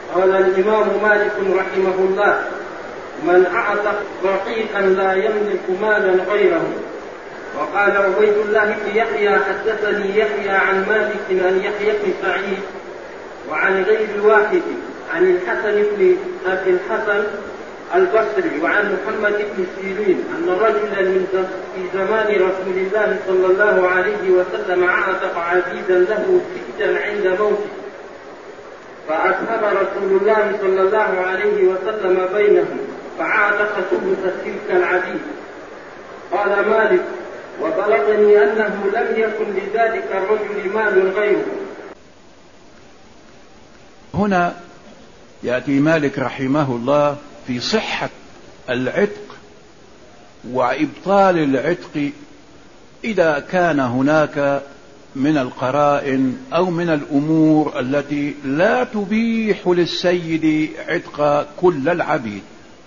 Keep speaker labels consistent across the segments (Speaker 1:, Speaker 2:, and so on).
Speaker 1: قال الإمام مالك رحمه الله: من أعتق رقيقا لا يملك مالا غيره. وقال عبيد الله بن يحيى: حدثني يحيى عن مالك عن يحيى بن سعيد وعن غير واحد عن الحسن بن أبي الحسن البصري وعن محمد بن سيرين أن رجلا في زمان رسول الله صلى الله عليه وسلم اعتق عبيدا له ستا عند موته، فأسهم رسول الله صلى الله عليه وسلم بينهم فعاتق ثلث تلك العبيد. قال مالك: وبلغني أنه لم يكن لذلك الرجل مال غيره.
Speaker 2: هنا يأتي مالك رحمه الله في صحة العتق وإبطال العتق إذا كان هناك من القرائن أو من الأمور التي لا تبيح للسيد عتق كل العبيد.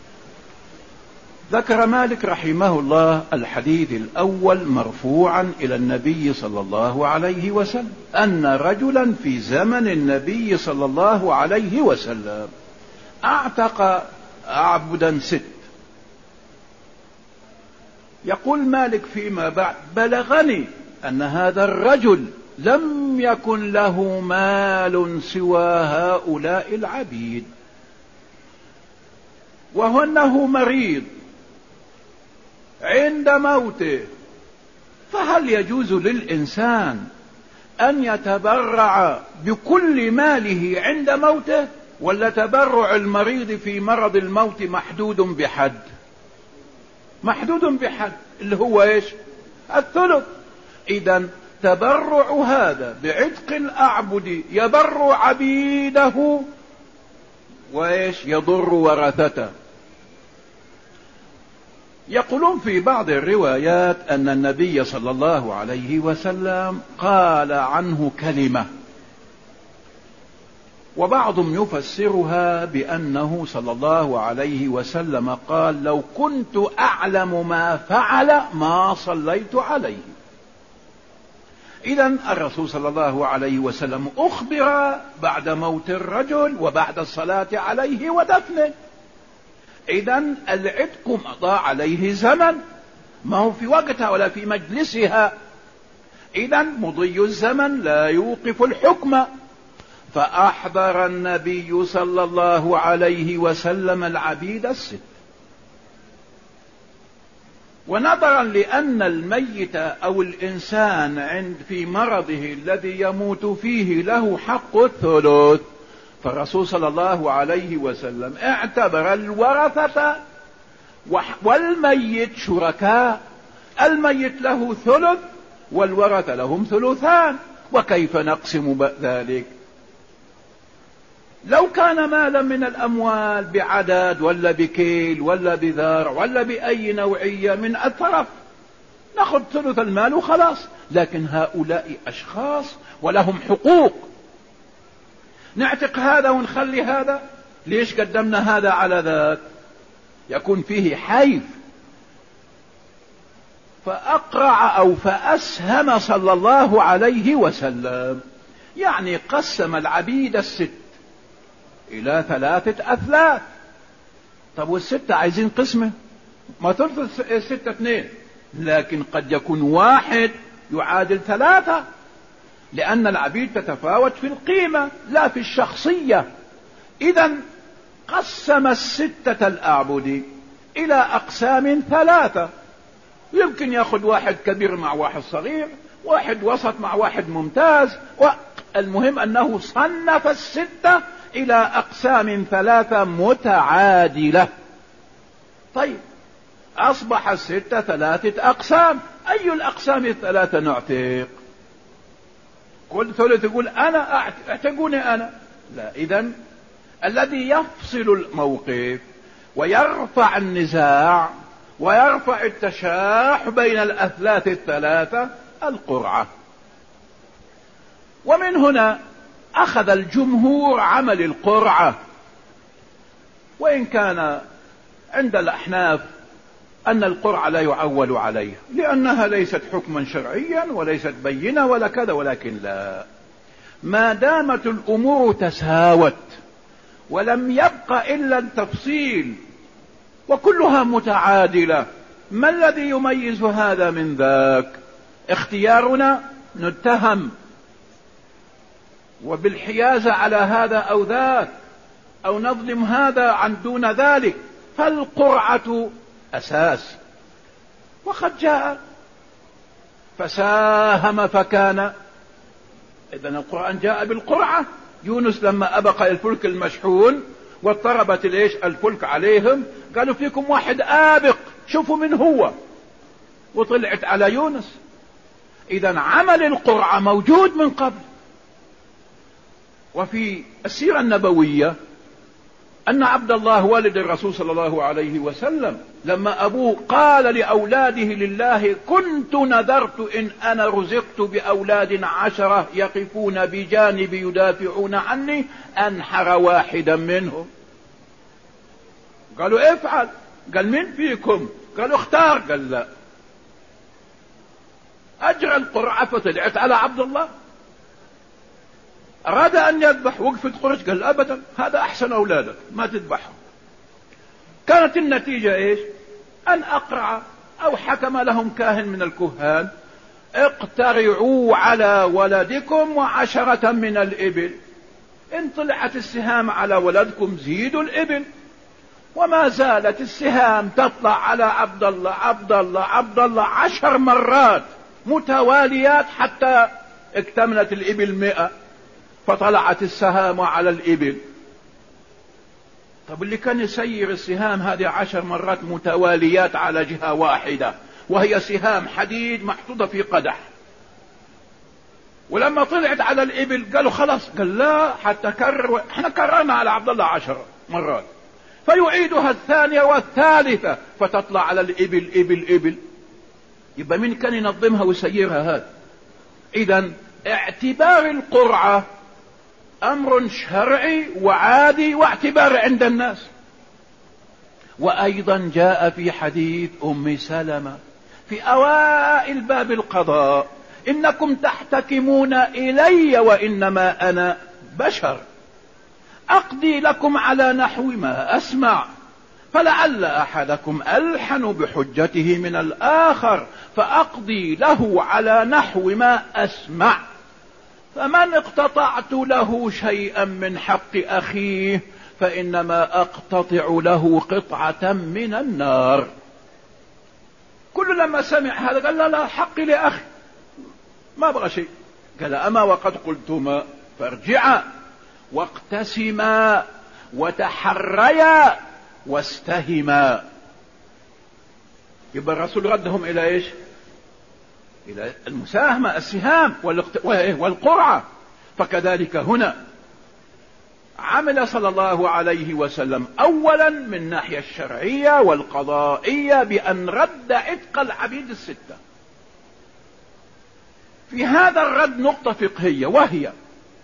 Speaker 2: ذكر مالك رحمه الله الحديث الأول مرفوعا إلى النبي صلى الله عليه وسلم أن رجلا في زمن النبي صلى الله عليه وسلم اعتق عبدا ست. يقول مالك فيما بعد: بلغني أن هذا الرجل لم يكن له مال سوى هؤلاء العبيد، وأنه مريض عند موته، فهل يجوز للإنسان أن يتبرع بكل ماله عند موته، ولا تبرع المريض في مرض الموت محدود بحد؟ محدود بحد اللي هو ايش؟ الثلث. إذن تبرع هذا بعتق الأعبد يبر عبيده وايش؟ يضر ورثته. يقولون في بعض الروايات أن النبي صلى الله عليه وسلم قال عنه كلمة، وبعضهم يفسرها بأنه صلى الله عليه وسلم قال: لو كنت أعلم ما فعل ما صليت عليه. إذن الرسول صلى الله عليه وسلم أخبر بعد موت الرجل وبعد الصلاة عليه ودفنه. إذن العتق مضى عليه زمن، ما هو في وقتها ولا في مجلسها. إذن مضي الزمن لا يوقف الحكم. فأحضر النبي صلى الله عليه وسلم العبيد الست، ونظرا لأن الميت أو الإنسان في مرضه الذي يموت فيه له حق الثلث، فالرسول صلى الله عليه وسلم اعتبر الورثة والميت شركاء. الميت له ثلث والورثة لهم ثلثان، وكيف نقسم ذلك؟ لو كان مالا من الأموال بعدد ولا بكيل ولا بذرع ولا بأي نوعية من الطرف نأخذ ثلث المال وخلاص. لكن هؤلاء أشخاص ولهم حقوق، نعتق هذا ونخلي هذا. ليش قدمنا هذا على ذاك؟ يكون فيه حيف. فأقرع أو فأسهم صلى الله عليه وسلم، يعني قسم العبيد الست إلى 3 أثلاث. طب والستة عايزين قسمة؟ ما ثلث الستة 2، لكن قد يكون 1 يعادل 3، لأن العبيد تتفاوت في القيمة لا في الشخصية. إذن قسم الستة الأعبد إلى أقسام 3. يمكن يأخذ 1 كبير مع 1 صغير، 1 وسط مع 1 ممتاز. المهم أنه صنف الستة إلى أقسام 3 متعادلة. طيب أصبح الستة 3 أقسام. أي الأقسام 3 نعتق؟ كل ثلث يقول أنا اعتقوني أنا، لا. إذن الذي يفصل الموقف ويرفع النزاع ويرفع التشاح بين الأثلاث 3 القرعة. ومن هنا أخذ الجمهور عمل القرعة، وإن كان عند الأحناف أن القرعة لا يعول عليها لأنها ليست حكما شرعيا وليست بينة ولا كذا، ولكن لا، ما دامت الأمور تساوت ولم يبق إلا التفصيل وكلها متعادلة. ما الذي يميز هذا من ذاك؟ اختيارنا نتهم وبالحيازة على هذا أو ذاك، أو نظلم هذا عن دون ذلك، فالقرعة أساس. وقد جاء فساهم فكان. إذن القرآن جاء بالقرعة. يونس لما أبق الفلك المشحون واضطربت الفلك عليهم، قالوا فيكم واحد آبق، شوفوا من هو، وطلعت على يونس. إذن عمل القرعة موجود من قبل. وفي السيرة النبوية أن عبد الله والد الرسول صلى الله عليه وسلم لما أبوه قال لأولاده لله كنت نذرت إن أنا رزقت بأولاد 10 يقفون بجانبي يدافعون عني أنحر واحدا منهم. قالوا افعل. قال من فيكم؟ قالوا اختار. قال لا. أجرى القرعة فطلعت على عبد الله. أراد أن يذبح، وقفت قريش قال أبدا، هذا أحسن أولادك ما تذبحهم. كانت النتيجة أن أقرع أو حكم لهم كاهن من الكهان اقترعوا على ولدكم 10 من الإبل، إن طلعت السهام على ولدكم زيدوا الإبل. وما زالت السهام تطلع على عبد الله عبد الله عبد الله 10 مرات متواليات حتى اكتملت الإبل 100، فطلعت السهام على الإبل. طب اللي كان يسير السهام هذه 10 مرات متواليات على جهة واحدة، وهي سهام حديد محطوطة في قدح، ولما طلعت على الإبل قالوا خلاص. قال لا، حتى كرر، احنا كررنا على عبد الله 10 مرات، فيعيدها الثانية والثالثة فتطلع على الإبل إبل إبل. يبقى مين كان ينظمها ويسيرها هذا؟ إذن اعتبار القرعة أمر شرعي وعادي واعتبار عند الناس. وأيضا جاء في حديث أم سلمة في أوائل باب القضاء إنكم تحتكمون إلي وإنما أنا بشر أقضي لكم على نحو ما أسمع، فلعل أحدكم ألحن بحجته من الآخر فأقضي له على نحو ما أسمع، فمن اقتطعت له شيئا من حق أخيه فإنما أقتطع له قطعة من النار. كل لما سمع هذا قال لا حقي لأخي، ما أبغى شيء. قال أما وقد قلتما فارجعا واقتسما وتحريا واستهما. يبقى الرسول ردهم إلى إلى المساهمة، السهام والقرعة. فكذلك هنا عمل صلى الله عليه وسلم أولا من ناحية الشرعية والقضائية بأن رد عتق العبيد 6. في هذا الرد نقطة فقهية، وهي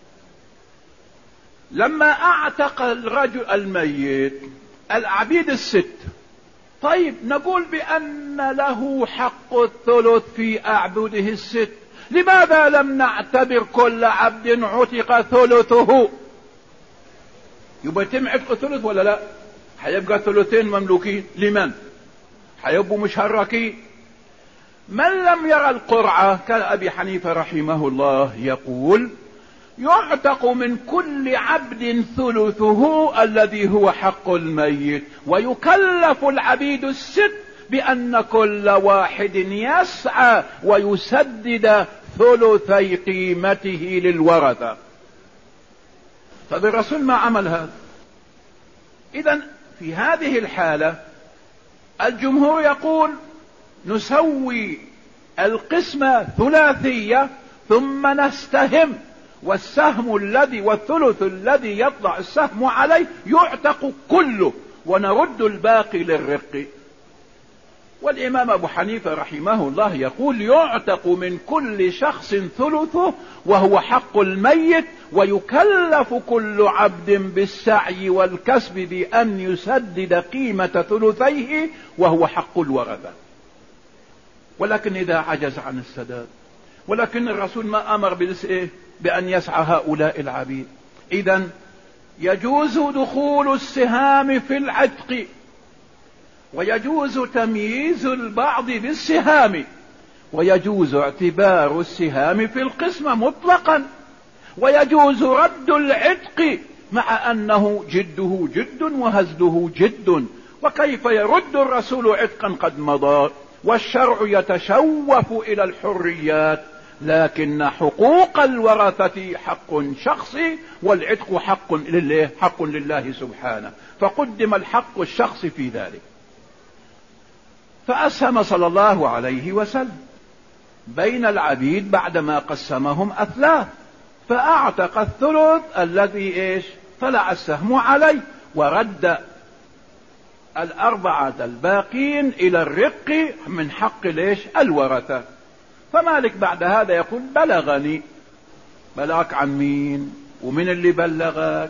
Speaker 2: لما اعتق الرجل الميت العبيد 6، طيب نقول بأن له حق الثلث في أعبده 6، لماذا لم نعتبر كل عبد عتق ثلثه؟ يبقى يتم عتق ثلث ولا لا؟ حيبقى 2 مملوكين لمن؟ حيبقوا مشركين. من لم يرى القرعة كأبي حنيفة رحمه الله يقول يعتق من كل عبد ثلثه الذي هو حق الميت، ويكلف العبيد 6 بأن كل واحد يسعى ويسدد ثلثي قيمته للورثة. فالرسول ما عمل هذا. إذن في هذه الحالة الجمهور يقول نسوي القسمة ثلاثية ثم نستهم، والسهم الذي والثلث الذي يطلع السهم عليه يعتق كله ونرد الباقي للرق. والإمام أبو حنيفة رحمه الله يقول يعتق من كل شخص ثلثه وهو حق الميت، ويكلف كل عبد بالسعي والكسب بأن يسدد قيمة ثلثيه وهو حق الورثة. ولكن إذا عجز عن السداد، ولكن الرسول ما أمر بأن يسعى هؤلاء العبيد. إذن يجوز دخول السهام في العتق، ويجوز تمييز البعض بالسهام، ويجوز اعتبار السهام في القسمة مطلقا، ويجوز رد العتق مع أنه جده جد وهزله جد. وكيف يرد الرسول عتقا قد مضى؟ والشرع يتشوف إلى الحريات، لكن حقوق الورثة حق شخصي، والعتق حق لله سبحانه، فقدم الحق الشخصي في ذلك. فأسهم صلى الله عليه وسلم بين العبيد بعدما قسمهم أثلاث، فأعتق الثلث الذي طلع السهم عليه، ورد الأربعة الباقين إلى الرق من حق الورثة. فمالك بعد هذا يقول بلغني. بلغك عن مين؟ ومن اللي بلغك؟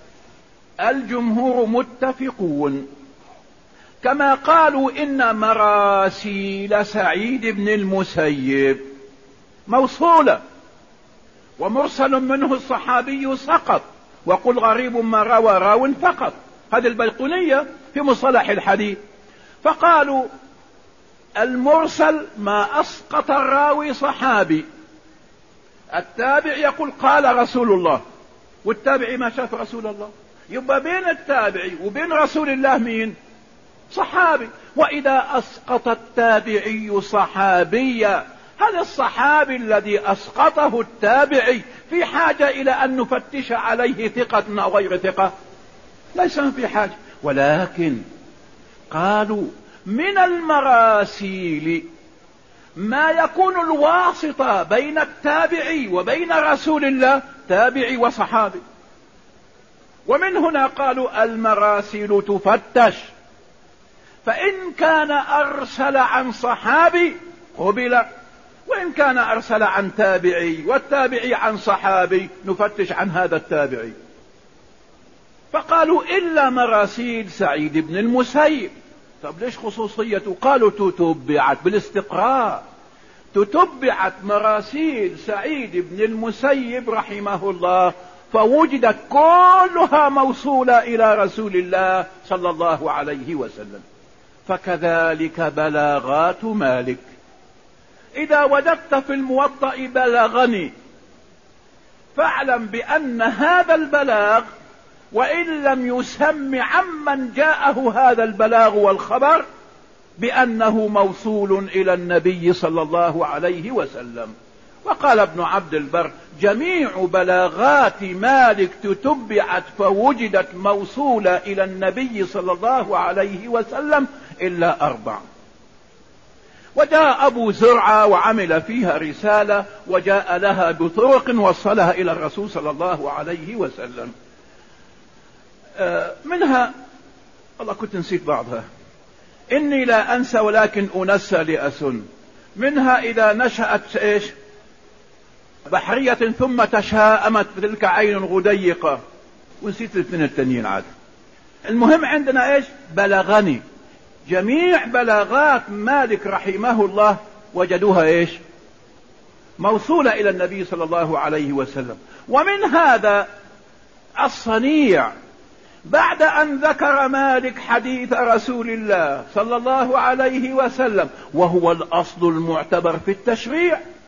Speaker 2: الجمهور متفقون، كما قالوا إن مراسيل سعيد بن المسيب موصولة، ومرسل منه الصحابي سقط، وقل غريب ما روى راو فقط. هذه البيقونية في مصطلح الحديث. فقالوا المرسل ما أسقط الراوي صحابي، التابع يقول قال رسول الله، والتابعي ما شاف رسول الله، يبقى بين التابعي وبين رسول الله مين؟ صحابي. وإذا أسقط التابعي صحابيا، هل الصحابي الذي أسقطه التابعي في حاجة إلى أن نفتش عليه ثقة أو غير ثقة؟ ليس في حاجة. ولكن قالوا من المراسيل ما يكون الواسطة بين التابعي وبين رسول الله، تابعي وصحابي. ومن هنا قالوا المراسيل تفتش، فإن كان أرسل عن صحابي قبل، وإن كان أرسل عن تابعي والتابعي عن صحابي نفتش عن هذا التابعي. فقالوا إلا مراسيل سعيد بن المسيب. طب ليش خصوصيته؟ قالوا تتبعت بالاستقراء، تتبعت مراسيل سعيد بن المسيب رحمه الله، فوجدت كلها موصولة إلى رسول الله صلى الله عليه وسلم. فكذلك بلاغات مالك، إذا وجدت في الموطأ بلغني، فاعلم بأن هذا البلاغ وإن لم يسم عمن جاءه هذا البلاغ والخبر بأنه موصول إلى النبي صلى الله عليه وسلم. وقال ابن عبد البر جميع بلاغات مالك تتبعت فوجدت موصولة إلى النبي صلى الله عليه وسلم إلا 4. وجاء أبو زرعة وعمل فيها رسالة وجاء لها بطرق وصلها إلى الرسول صلى الله عليه وسلم. منها والله كنت نسيت بعضها، إني لا أنسى ولكن أنسى لأسن. منها إذا نشأت بحرية ثم تشاءمت بتلك عين غديقة، ونسيت الاثنين التانيين عاد. المهم عندنا بلغني. جميع بلاغات مالك رحمه الله وجدوها موصولة إلى النبي صلى الله عليه وسلم. ومن هذا الصنيع، بعد أن ذكر مالك حديث رسول الله صلى الله عليه وسلم وهو الأصل المعتبر في التشريع،